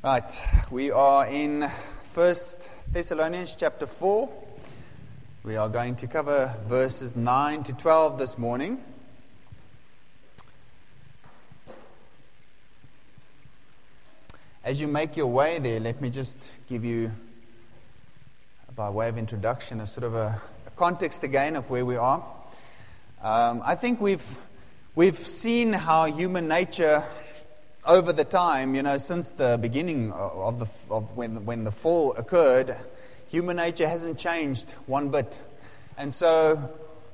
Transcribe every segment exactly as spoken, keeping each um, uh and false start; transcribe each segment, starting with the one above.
Right, we are in First Thessalonians chapter four. We are going to cover verses nine to twelve this morning. As you make your way there, let me just give you, by way of introduction, a sort of a, a context again of where we are. Um, I think we've we've seen how human nature, over the time, you know, since the beginning of the of when when the fall occurred, human nature hasn't changed one bit, and so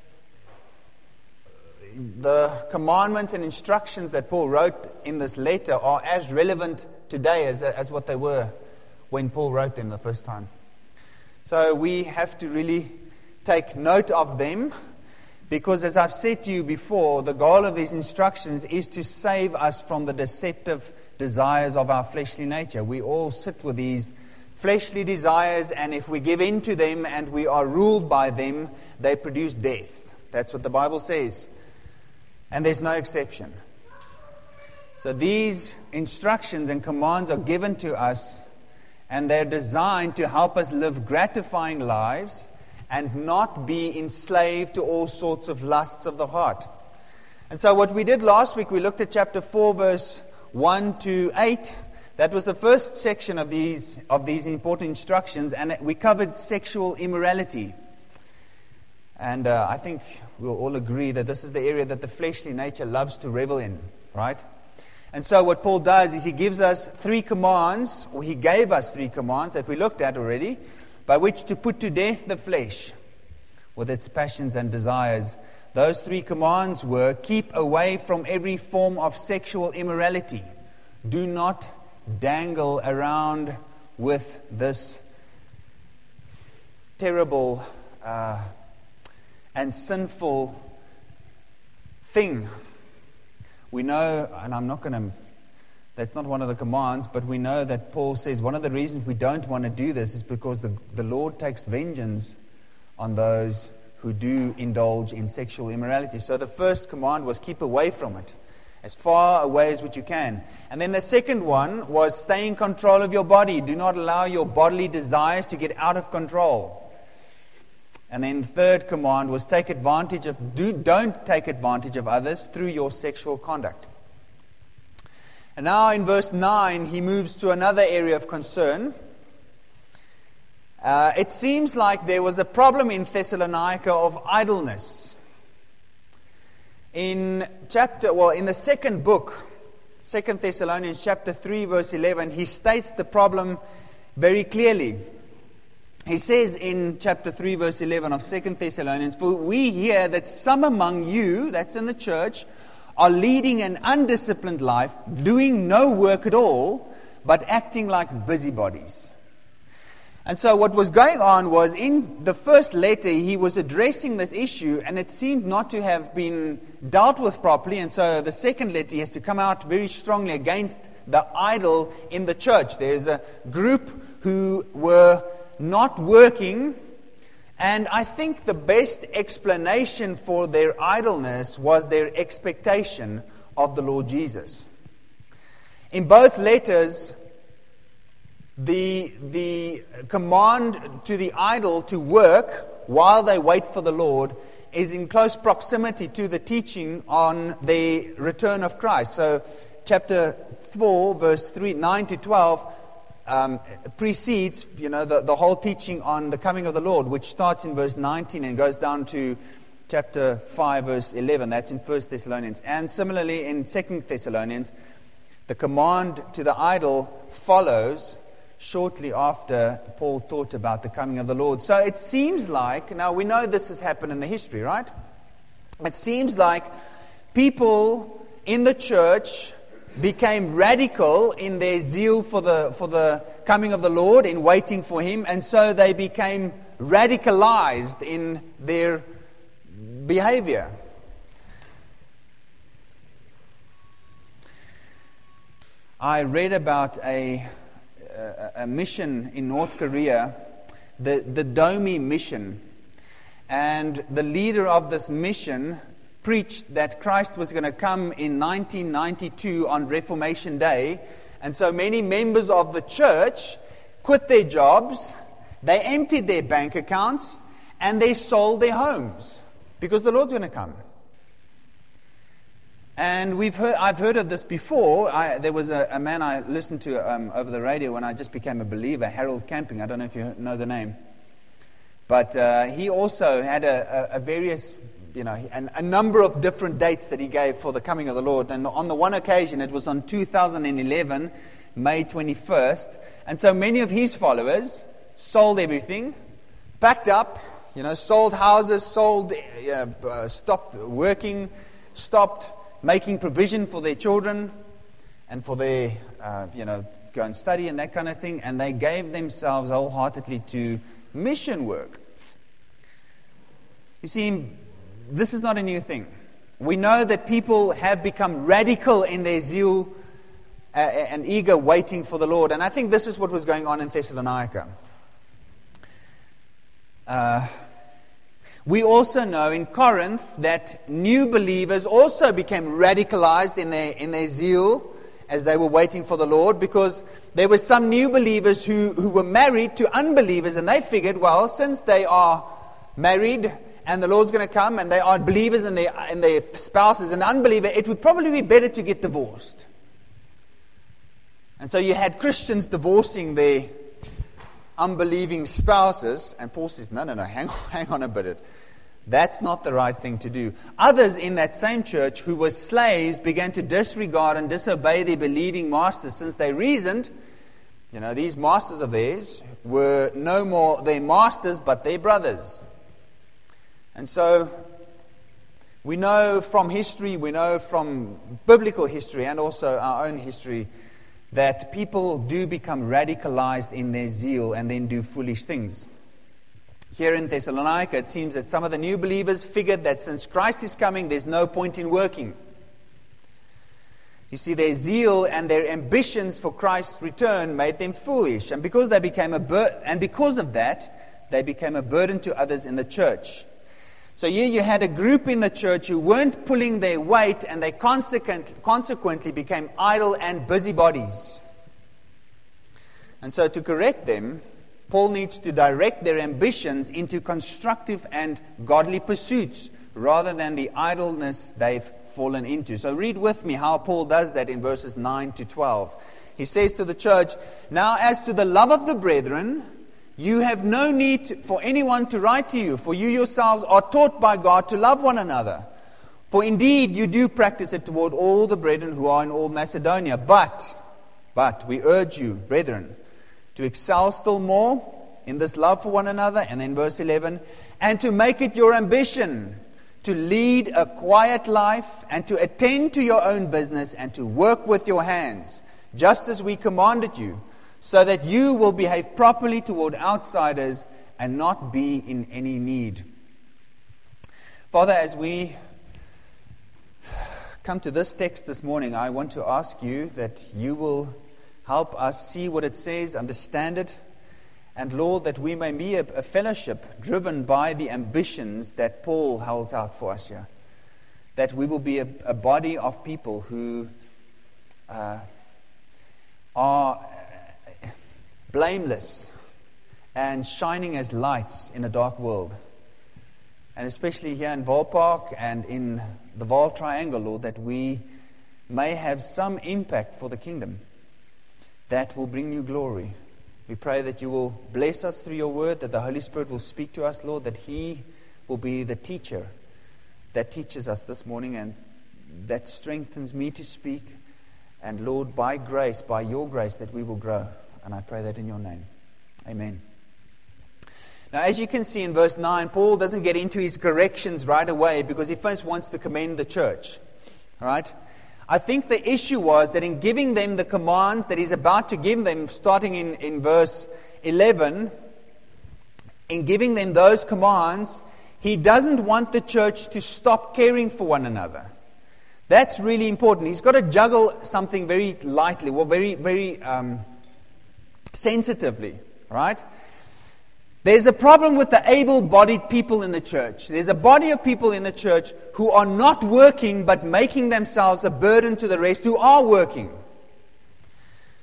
the commandments and instructions that Paul wrote in this letter are as relevant today as as what they were when Paul wrote them the first time. So we have to really take note of them. Because as I've said to you before, the goal of these instructions is to save us from the deceptive desires of our fleshly nature. We all sit with these fleshly desires, and if we give in to them and we are ruled by them, they produce death. That's what the Bible says. And there's no exception. So these instructions and commands are given to us, and they're designed to help us live gratifying lives and not be enslaved to all sorts of lusts of the heart. And so what we did last week, we looked at chapter four, verse one to eight. That was the first section of these of these important instructions, and we covered sexual immorality. And uh, I think we'll all agree that this is the area that the fleshly nature loves to revel in, right? And so what Paul does is he gives us three commands, or he gave us three commands that we looked at already, by which to put to death the flesh with its passions and desires. Those three commands were: keep away from every form of sexual immorality. Do not dangle around with this terrible uh, and sinful thing. We know, and I'm not going to That's not one of the commands, but we know that Paul says one of the reasons we don't want to do this is because the, the Lord takes vengeance on those who do indulge in sexual immorality. So the first command was keep away from it, as far away as what you can. And then the second one was stay in control of your body. Do not allow your bodily desires to get out of control. And then the third command was take advantage of, do, don't take advantage of others through your sexual conduct. And now in verse nine, he moves to another area of concern. Uh, it seems like there was a problem in Thessalonica of idleness. In chapter, well, in the second book, Second Thessalonians chapter three, verse eleven, he states the problem very clearly. He says in chapter three, verse eleven of Second Thessalonians, "For we hear that some among you," that's in the church, "are leading an undisciplined life, doing no work at all, but acting like busybodies." And so what was going on was, in the first letter, he was addressing this issue, and it seemed not to have been dealt with properly. And so the second letter, he has to come out very strongly against the idle in the church. There's a group who were not working, and I think the best explanation for their idleness was their expectation of the Lord Jesus. In both letters, the, the command to the idle to work while they wait for the Lord is in close proximity to the teaching on the return of Christ. So chapter four, verse three, nine to twelve, Um, precedes, you know, the, the whole teaching on the coming of the Lord, which starts in verse nineteen and goes down to chapter five, verse eleven. That's in First Thessalonians. And similarly in Second Thessalonians, the command to the idle follows shortly after Paul taught about the coming of the Lord. So it seems like, now we know this has happened in the history, right? It seems like people in the church became radical in their zeal for the for the coming of the Lord, in waiting for Him, and so they became radicalized in their behavior. I read about a a, a mission in North Korea, the the Domi mission, and the leader of this mission preached that Christ was going to come in nineteen ninety-two on Reformation Day, And so many members of the church quit their jobs, they emptied their bank accounts, and they sold their homes because the Lord's going to come. And we've heard, I've heard of this before. I, there was a, a man I listened to um, over the radio when I just became a believer, Harold Camping. I don't know if you know the name. But uh, he also had a, a, a various, you know, an, a number of different dates that he gave for the coming of the Lord. And on the one occasion, it was on two thousand eleven, May twenty-first. And so many of his followers sold everything, packed up, you know, sold houses, sold, uh, uh, stopped working, stopped making provision for their children and for their, uh, you know, go and study and that kind of thing. And they gave themselves wholeheartedly to mission work. You see, this is not a new thing. We know that people have become radical in their zeal uh, and eager waiting for the Lord. And I think this is what was going on in Thessalonica. Uh, we also know in Corinth that new believers also became radicalized in their in their zeal as they were waiting for the Lord, because there were some new believers who, who were married to unbelievers, and they figured, well, since they are married and the Lord's going to come and they are believers and their, and their spouse is an unbeliever, it would probably be better to get divorced. And so you had Christians divorcing their unbelieving spouses, and Paul says, no, no, no, hang on, hang on a bit. That's not the right thing to do. Others in that same church who were slaves began to disregard and disobey their believing masters, since they reasoned, you know, these masters of theirs were no more their masters but their brothers. And so we know from history, we know from biblical history and also our own history, that people do become radicalized in their zeal and then do foolish things. Here in Thessalonica, it seems that some of the new believers figured that since Christ is coming, there's no point in working. You see, their zeal and their ambitions for Christ's return made them foolish, and because they became a bur- and because of that, they became a burden to others in the church. So here you had a group in the church who weren't pulling their weight, and they consequent, consequently became idle and busybodies. And so to correct them, Paul needs to direct their ambitions into constructive and godly pursuits rather than the idleness they've fallen into. So read with me how Paul does that in verses nine to twelve. He says to the church, "Now as to the love of the brethren, you have no need for anyone to write to you, for you yourselves are taught by God to love one another. For indeed you do practice it toward all the brethren who are in all Macedonia. But, but we urge you, brethren, to excel still more in this love for one another." And then verse eleven, "And to make it your ambition to lead a quiet life and to attend to your own business and to work with your hands, just as we commanded you, so that you will behave properly toward outsiders and not be in any need." Father, as we come to this text this morning, I want to ask you that you will help us see what it says, understand it, and Lord, that we may be a, a fellowship driven by the ambitions that Paul holds out for us here. That we will be a, a body of people who uh, are blameless and shining as lights in a dark world. And especially here in Volpark and in the Vaal Triangle, Lord, that we may have some impact for the kingdom that will bring you glory. We pray that you will bless us through your word, that the Holy Spirit will speak to us, Lord, that he will be the teacher that teaches us this morning and that strengthens me to speak. And Lord, by grace, by your grace, that we will grow. And I pray that in your name. Amen. Now, as you can see in verse nine, Paul doesn't get into his corrections right away because he first wants to commend the church. All right? I think the issue was that in giving them the commands that he's about to give them, starting in, in verse eleven, in giving them those commands, he doesn't want the church to stop caring for one another. That's really important. He's got to juggle something very lightly, well, very, very um, sensitively, right? There's a problem with the able-bodied people in the church. There's a body of people in the church who are not working but making themselves a burden to the rest who are working.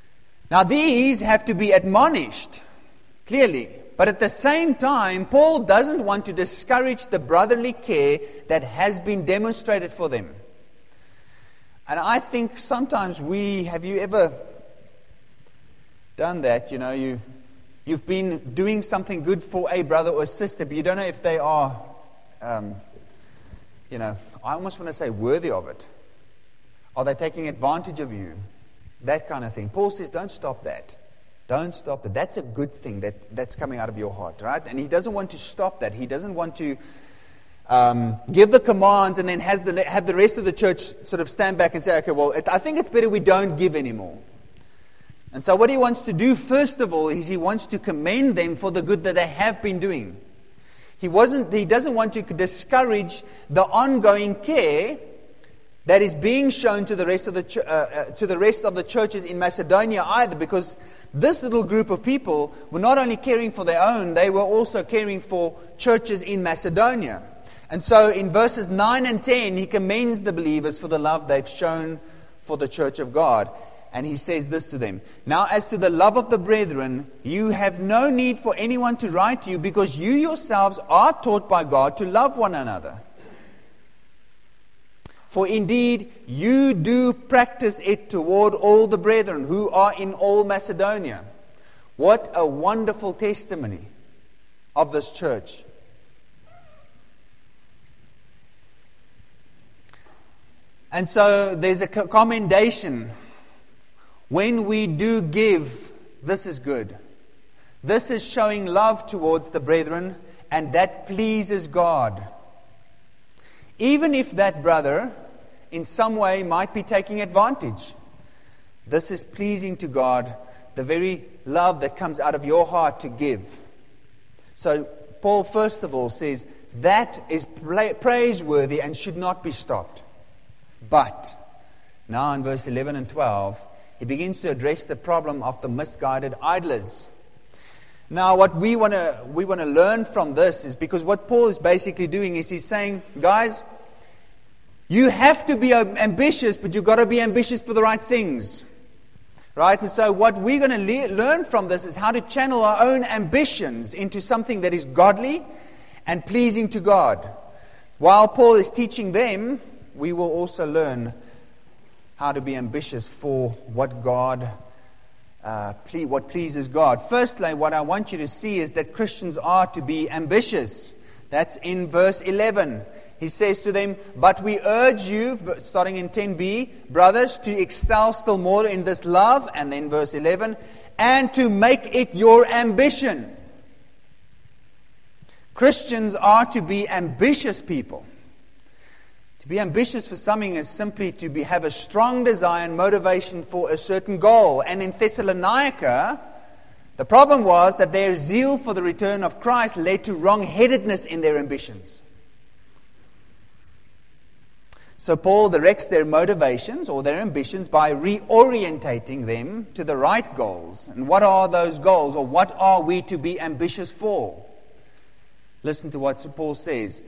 Now these have to be admonished, clearly. But at the same time, Paul doesn't want to discourage the brotherly care that has been demonstrated for them. And I think sometimes we, have you ever done that? You know, you, you've been doing something good for a brother or a sister, but you don't know if they are, um, you know, I almost want to say worthy of it. Are they taking advantage of you? That kind of thing. Paul says, don't stop that. Don't stop that. That's a good thing that, that's coming out of your heart, right? And he doesn't want to stop that. He doesn't want to um, give the commands and then has the, have the rest of the church sort of stand back and say, okay, well, it, I think it's better we don't give anymore. And so what he wants to do, first of all, is he wants to commend them for the good that they have been doing. He wasn't. He doesn't want to discourage the ongoing care that is being shown to the rest of the ch- uh, uh, to the rest of the churches in Macedonia either, because this little group of people were not only caring for their own, they were also caring for churches in Macedonia. And so in verses nine and ten, he commends the believers for the love they've shown for the church of God. And he says this to them: now as to the love of the brethren, you have no need for anyone to write to you, because you yourselves are taught by God to love one another. For indeed, you do practice it toward all the brethren who are in all Macedonia. What a wonderful testimony of this church. And so there's a commendation. When we do give, this is good. This is showing love towards the brethren, and that pleases God. Even if that brother in some way might be taking advantage, this is pleasing to God, the very love that comes out of your heart to give. So Paul first of all says that is pra- praiseworthy and should not be stopped. But now in verse eleven and twelve, he begins to address the problem of the misguided idlers. Now, what we want to we want to learn from this is, because what Paul is basically doing is he's saying, guys, you have to be ambitious, but you've got to be ambitious for the right things. Right? And so what we're going to le- learn from this is how to channel our own ambitions into something that is godly and pleasing to God. While Paul is teaching them, we will also learn how to be ambitious for what God, uh, ple- what pleases God. Firstly, what I want you to see is that Christians are to be ambitious. That's in verse eleven. He says to them, but we urge you, starting in ten b, brothers, to excel still more in this love, and then verse eleven, and to make it your ambition. Christians are to be ambitious people. To be ambitious for something is simply to be, have a strong desire and motivation for a certain goal. And in Thessalonica, the problem was that their zeal for the return of Christ led to wrong-headedness in their ambitions. So Paul directs their motivations or their ambitions by reorientating them to the right goals. And what are those goals, or what are we to be ambitious for? Listen to what Paul says.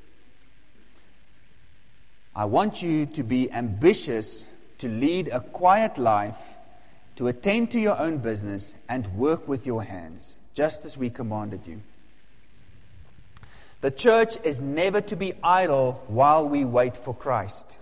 I want you to be ambitious to lead a quiet life, to attend to your own business, and work with your hands, just as we commanded you. The church is never to be idle while we wait for Christ.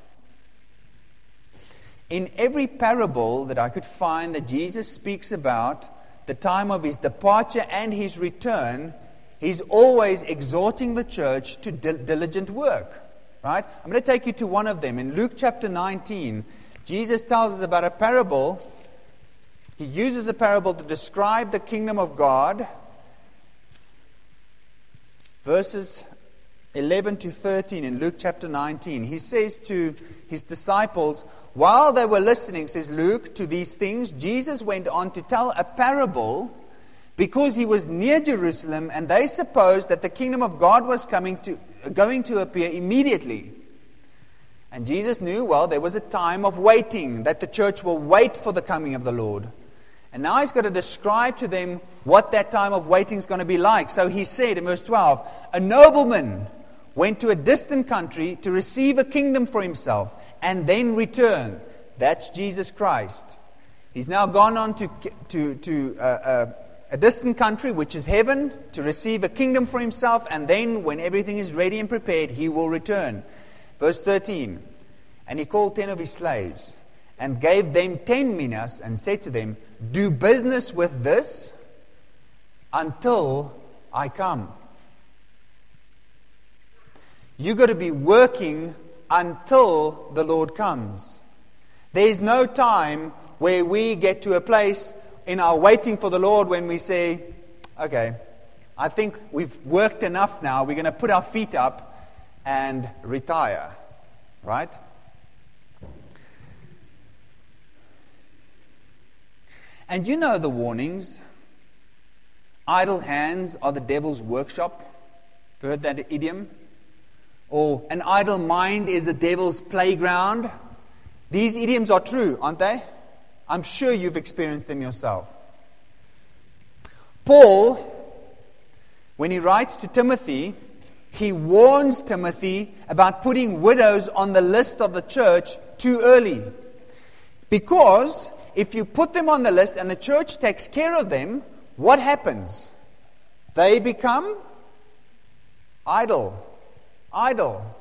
In every parable that I could find that Jesus speaks about the time of his departure and his return, he's always exhorting the church to diligent work. Right? I'm going to take you to one of them. In Luke chapter nineteen, Jesus tells us about a parable. He uses a parable to describe the kingdom of God. Verses eleven to thirteen in Luke chapter nineteen. He says to his disciples, while they were listening, says Luke, to these things, Jesus went on to tell a parable because he was near Jerusalem, and they supposed that the kingdom of God was coming to, going to appear immediately. And Jesus knew, well, there was a time of waiting, that the church will wait for the coming of the Lord. And now he's got to describe to them what that time of waiting is going to be like. So he said in verse twelve, a nobleman went to a distant country to receive a kingdom for himself and then return. That's Jesus Christ. He's now gone on to, to, to uh, uh, a distant country, which is heaven, to receive a kingdom for himself, and then when everything is ready and prepared, he will return. Verse thirteen, and he called ten of his slaves, and gave them ten minas, and said to them, do business with this until I come. You've got to be working until the Lord comes. There is no time where we get to a place in our waiting for the Lord when we say, okay, I think we've worked enough now. We're going to put our feet up and retire. Right? And you know the warnings. Idle hands are the devil's workshop. Have you heard that idiom? Or an idle mind is the devil's playground. These idioms are true, aren't they? I'm sure you've experienced them yourself. Paul, when he writes to Timothy, he warns Timothy about putting widows on the list of the church too early. Because if you put them on the list and the church takes care of them, what happens? They become idle. Idle.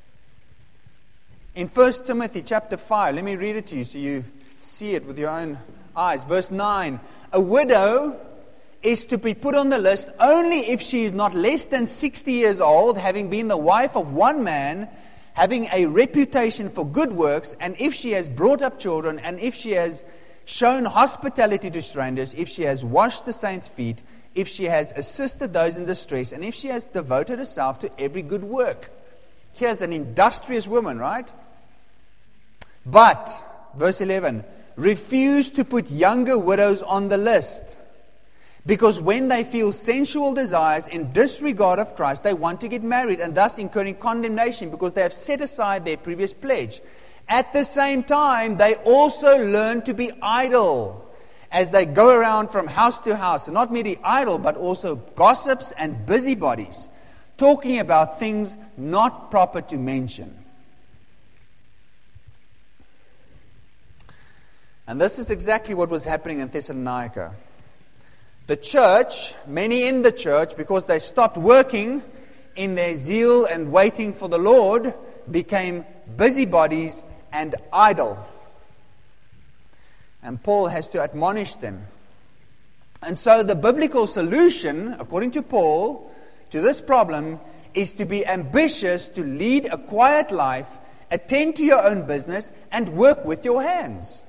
In First Timothy chapter five, let me read it to you so you see it with your own eyes. Verse nine, a widow is to be put on the list only if she is not less than sixty years old, having been the wife of one man, having a reputation for good works, and if she has brought up children, and if she has shown hospitality to strangers, if she has washed the saints' feet, if she has assisted those in distress, and if she has devoted herself to every good work. Here's an industrious woman, right? But, verse eleven, refuse to put younger widows on the list, because when they feel sensual desires in disregard of Christ, they want to get married, and thus incurring condemnation because they have set aside their previous pledge. At the same time, they also learn to be idle as they go around from house to house, and not merely idle, but also gossips and busybodies, talking about things not proper to mention. And this is exactly what was happening in Thessalonica. The church, many in the church, because they stopped working in their zeal and waiting for the Lord, became busybodies and idle. And Paul has to admonish them. And so the biblical solution, according to Paul, to this problem is to be ambitious, to lead a quiet life, attend to your own business, and work with your hands.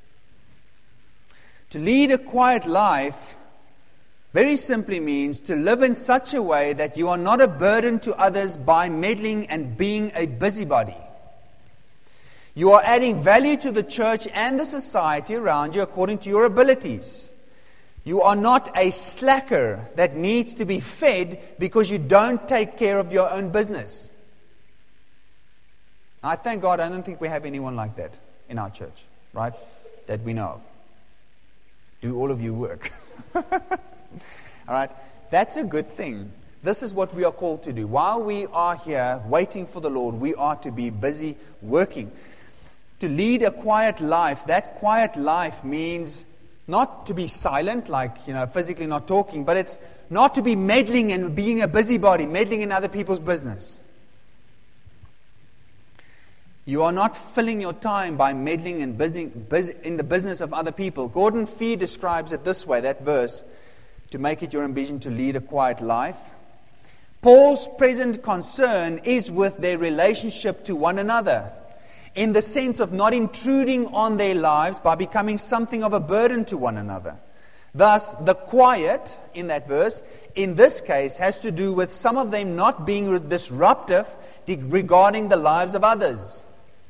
To lead a quiet life very simply means to live in such a way that you are not a burden to others by meddling and being a busybody. You are adding value to the church and the society around you according to your abilities. You are not a slacker that needs to be fed because you don't take care of your own business. I thank God I don't think we have anyone like that in our church, right? That we know of. Do all of you work? All right? That's a good thing. This is what we are called to do. While we are here waiting for the Lord, we are to be busy working. To lead a quiet life, that quiet life means not to be silent, like, you know, physically not talking, but it's not to be meddling and being a busybody, meddling in other people's business. You are not filling your time by meddling and busy, busy in the business of other people. Gordon Fee describes it this way, that verse, to make it your ambition to lead a quiet life. Paul's present concern is with their relationship to one another, in the sense of not intruding on their lives by becoming something of a burden to one another. Thus, the quiet in that verse, in this case, has to do with some of them not being disruptive regarding the lives of others.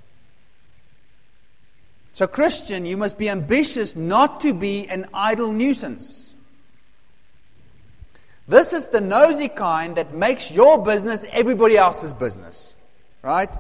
So, Christian, you must be ambitious not to be an idle nuisance. This is the nosy kind that makes your business everybody else's business. Right?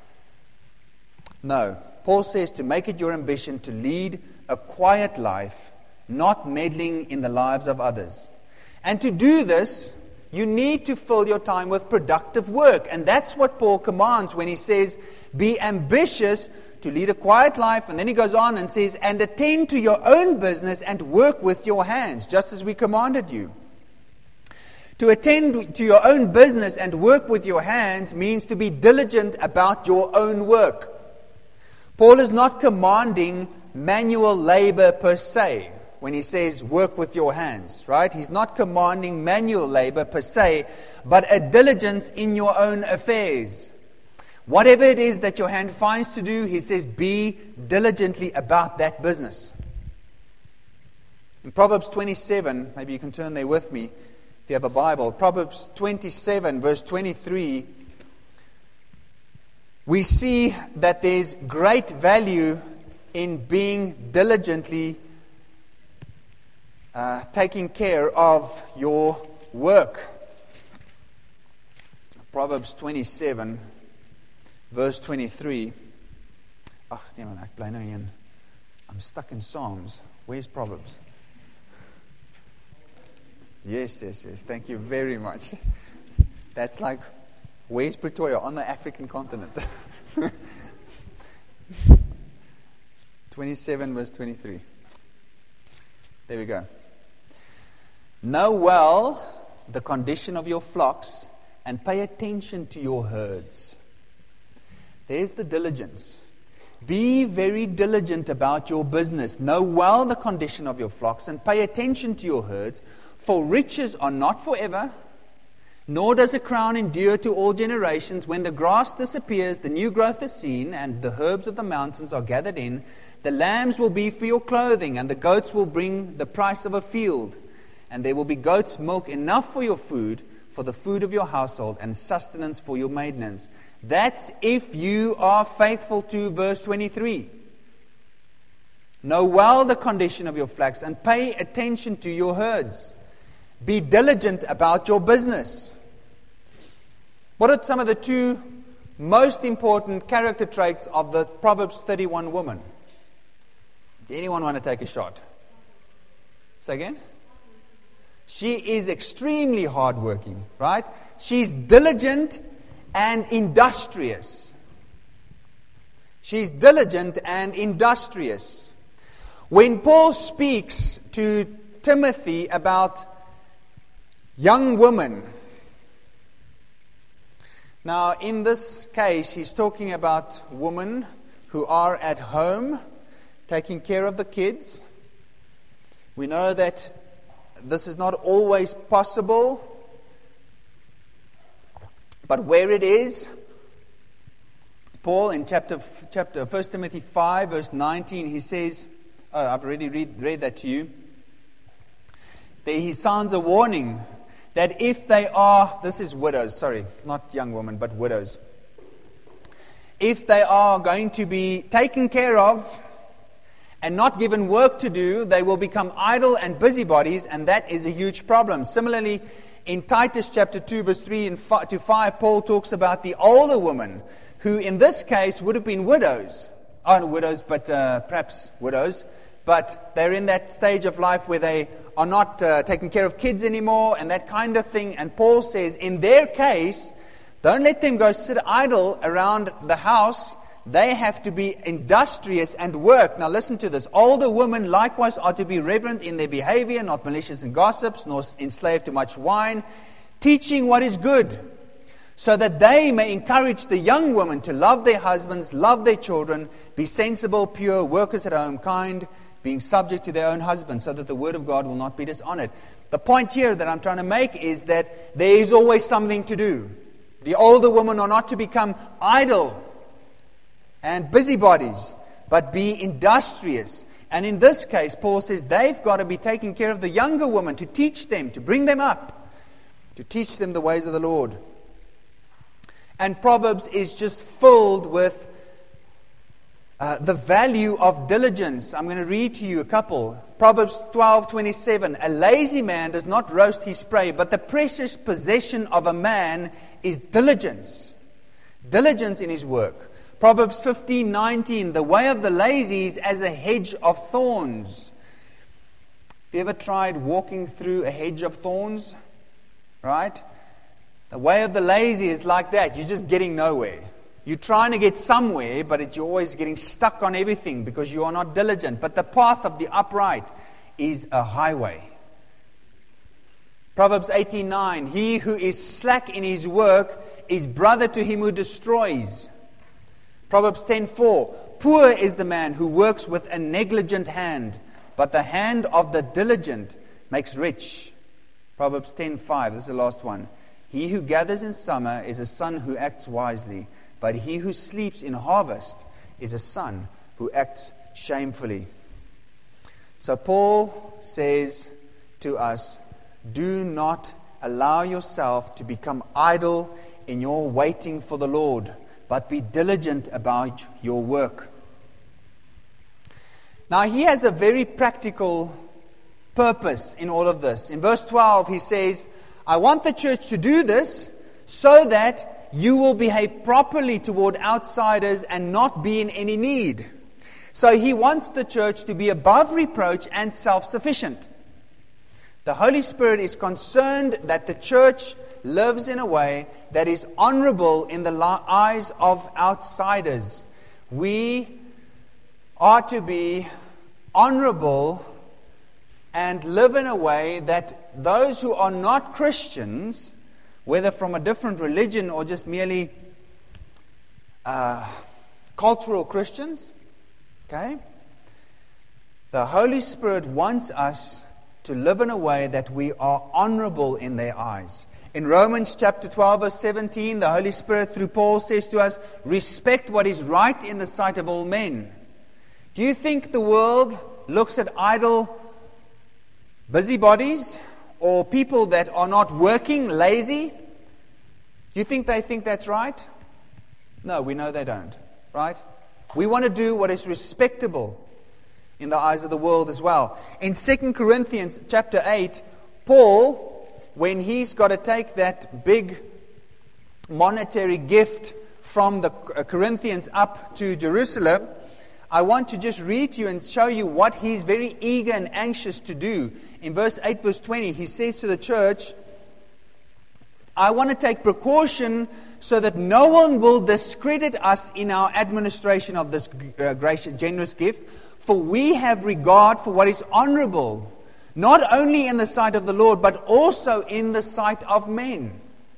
No. Paul says to make it your ambition to lead a quiet life, not meddling in the lives of others. And to do this, you need to fill your time with productive work. And that's what Paul commands when he says, be ambitious to lead a quiet life. And then he goes on and says, and attend to your own business and work with your hands, just as we commanded you. To attend to your own business and work with your hands means to be diligent about your own work. Paul is not commanding manual labor per se when he says work with your hands, right? He's not commanding manual labor per se, but a diligence in your own affairs. Whatever it is that your hand finds to do, he says, be diligently about that business. In Proverbs twenty-seven, maybe you can turn there with me if you have a Bible. Proverbs twenty-seven, verse twenty-three, we see that there's great value in being diligently uh, taking care of your work. Proverbs twenty-seven, verse twenty-three. Ag, nee man, ek bly nou hier. I'm stuck in Psalms. Where's Proverbs? Yes, yes, yes. Thank you very much. That's like, where's Pretoria? On the African continent. twenty-seven, verse twenty-three. There we go. Know well the condition of your flocks and pay attention to your herds. There's the diligence. Be very diligent about your business. Know well the condition of your flocks and pay attention to your herds. For riches are not forever, nor does a crown endure to all generations. When the grass disappears, the new growth is seen, and the herbs of the mountains are gathered in. The lambs will be for your clothing, and the goats will bring the price of a field. And there will be goats' milk enough for your food, for the food of your household, and sustenance for your maintenance. That's if you are faithful to verse twenty-three. Know well the condition of your flocks, and pay attention to your herds. Be diligent about your business. What are some of the two most important character traits of the Proverbs thirty-one woman? Does anyone want to take a shot? Say again? She is extremely hardworking, right? She's diligent and industrious. She's diligent and industrious. When Paul speaks to Timothy about young women, now in this case he's talking about women who are at home taking care of the kids. We know that this is not always possible, but where it is, Paul in chapter chapter First Timothy five verse nineteen, he says, oh, I've already read, read that to you. There he sounds a warning that if they are, this is widows, sorry, not young women, but widows. If they are going to be taken care of and not given work to do, they will become idle and busybodies, and that is a huge problem. Similarly, in Titus chapter two, verse three to five, Paul talks about the older woman, who in this case would have been widows. Oh, not widows, but uh, perhaps widows. But they're in that stage of life where they are not uh, taking care of kids anymore and that kind of thing. And Paul says, in their case, don't let them go sit idle around the house. They have to be industrious and work. Now listen to this. Older women likewise are to be reverent in their behavior, not malicious and gossips, nor enslaved to much wine, teaching what is good, so that they may encourage the young women to love their husbands, love their children, be sensible, pure, workers at home, kind, being subject to their own husbands, so that the word of God will not be dishonored. The point here that I'm trying to make is that there is always something to do. The older women are not to become idle and busybodies, but be industrious. And in this case, Paul says they've got to be taking care of the younger women, to teach them, to bring them up, to teach them the ways of the Lord. And Proverbs is just filled with uh, the value of diligence. I'm going to read to you a couple. Proverbs twelve twenty-seven. A lazy man does not roast his prey, but the precious possession of a man is diligence. Diligence in his work. Proverbs fifteen nineteen. The way of the lazy is as a hedge of thorns. Have you ever tried walking through a hedge of thorns? Right? The way of the lazy is like that. You're just getting nowhere. you're trying to get somewhere, but it, you're always getting stuck on everything because you are not diligent. But the path of the upright is a highway. Proverbs eighteen nine, he who is slack in his work is brother to him who destroys. Proverbs ten four, poor is the man who works with a negligent hand, but the hand of the diligent makes rich. Proverbs ten five, this is the last one. He who gathers in summer is a son who acts wisely, but he who sleeps in harvest is a son who acts shamefully. So Paul says to us, do not allow yourself to become idle in your waiting for the Lord, but be diligent about your work. Now he has a very practical purpose in all of this. In verse twelve he says, I want the church to do this so that you will behave properly toward outsiders and not be in any need. So he wants the church to be above reproach and self-sufficient. The Holy Spirit is concerned that the church lives in a way that is honorable in the eyes of outsiders. We are to be honorable and live in a way that those who are not Christians, whether from a different religion or just merely uh, cultural Christians, okay, the Holy Spirit wants us to live in a way that we are honorable in their eyes. In Romans chapter twelve, verse seventeen, the Holy Spirit through Paul says to us, respect what is right in the sight of all men. Do you think the world looks at idle busybodies or people that are not working, lazy? Do you think they think that's right? No, we know they don't, right? We want to do what is respectable in the eyes of the world as well. In Second Corinthians chapter eight, Paul, when he's got to take that big monetary gift from the Corinthians up to Jerusalem, I want to just read to you and show you what he's very eager and anxious to do. In verse eight, verse twenty, he says to the church, I want to take precaution so that no one will discredit us in our administration of this uh, gracious, generous gift, for we have regard for what is honorable, not only in the sight of the Lord, but also in the sight of men.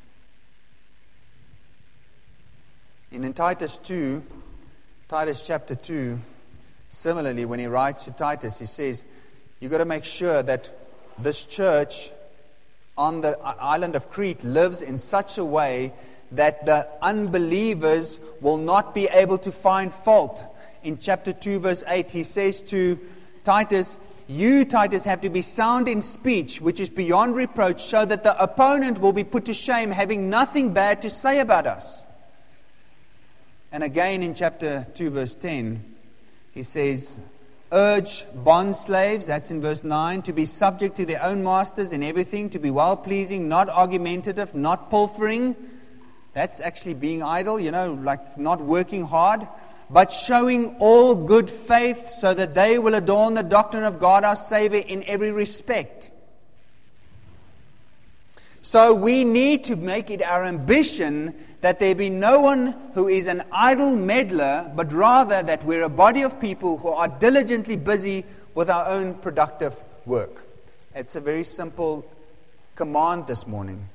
And in Titus two, Titus chapter two, similarly, when he writes to Titus, he says, you've got to make sure that this church on the island of Crete lives in such a way that the unbelievers will not be able to find fault. In chapter two, verse eight, he says to Titus, you, Titus, have to be sound in speech, which is beyond reproach, so that the opponent will be put to shame, having nothing bad to say about us. And again in chapter two, verse ten, he says, urge bondslaves, that's in verse nine, to be subject to their own masters in everything, to be well-pleasing, not argumentative, not pilfering. That's actually being idle, you know, like not working hard, but showing all good faith, so that they will adorn the doctrine of God our Savior in every respect. So we need to make it our ambition that there be no one who is an idle meddler, but rather that we're a body of people who are diligently busy with our own productive work. It's a very simple command this morning.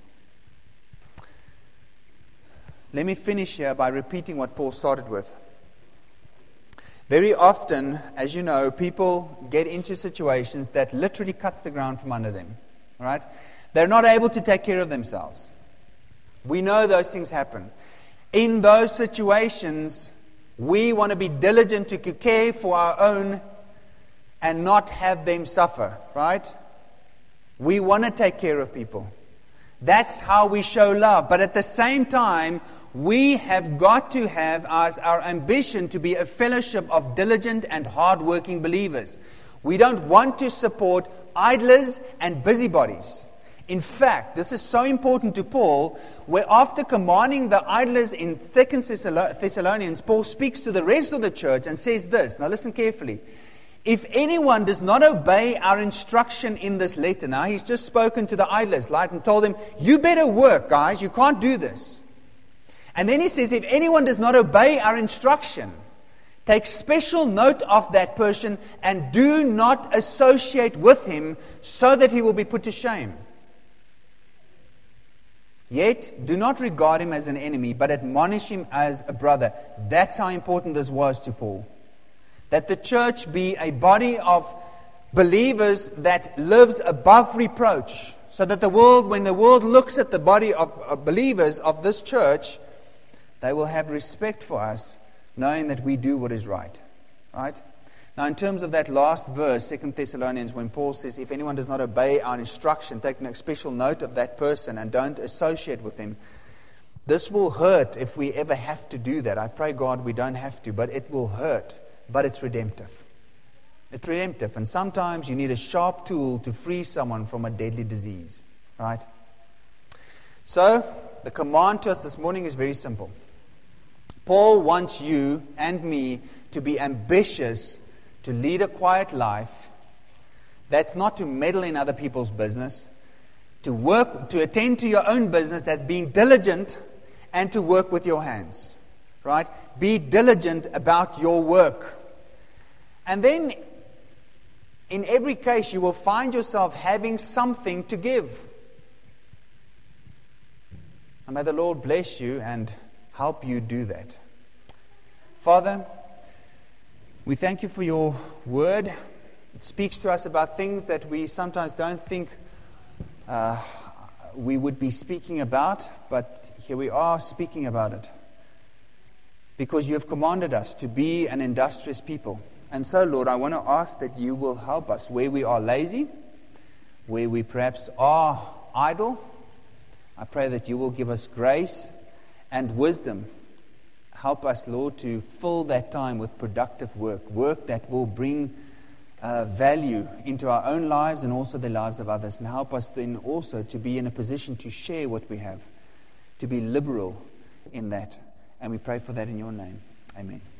Let me finish here by repeating what Paul started with. Very often, as you know, people get into situations that literally cuts the ground from under them. Right? They're not able to take care of themselves. We know those things happen. In those situations, we want to be diligent to care for our own and not have them suffer. Right? We want to take care of people. That's how we show love. But at the same time, we have got to have as our ambition to be a fellowship of diligent and hard-working believers. We don't want to support idlers and busybodies. In fact, this is so important to Paul, where after commanding the idlers in Second Thessalonians, Paul speaks to the rest of the church and says this. Now listen carefully. If anyone does not obey our instruction in this letter, now he's just spoken to the idlers, right, and told them, you better work, guys, you can't do this. And then he says, if anyone does not obey our instruction, take special note of that person and do not associate with him so that he will be put to shame. Yet, do not regard him as an enemy, but admonish him as a brother. That's how important this was to Paul. That the church be a body of believers that lives above reproach. So that the world, when the world looks at the body of, of believers of this church, they will have respect for us, knowing that we do what is right. Right? Now, in terms of that last verse, Second Thessalonians, when Paul says, if anyone does not obey our instruction, take special note of that person and don't associate with him. This will hurt if we ever have to do that. I pray God we don't have to, but it will hurt. But it's redemptive. It's redemptive. And sometimes you need a sharp tool to free someone from a deadly disease. Right? So, the command to us this morning is very simple. Paul wants you and me to be ambitious to lead a quiet life. That's not to meddle in other people's business. To work, to attend to your own business, that's being diligent, and to work with your hands. Right? Be diligent about your work. And then, in every case, you will find yourself having something to give. And may the Lord bless you and help you do that. Father, we thank you for your word. It speaks to us about things that we sometimes don't think uh, we would be speaking about, but here we are speaking about it. Because you have commanded us to be an industrious people. And so, Lord, I want to ask that you will help us where we are lazy, where we perhaps are idle. I pray that you will give us grace and wisdom. Help us, Lord, to fill that time with productive work, work that will bring uh, value into our own lives and also the lives of others. And help us then also to be in a position to share what we have, to be liberal in that. And we pray for that in your name. Amen.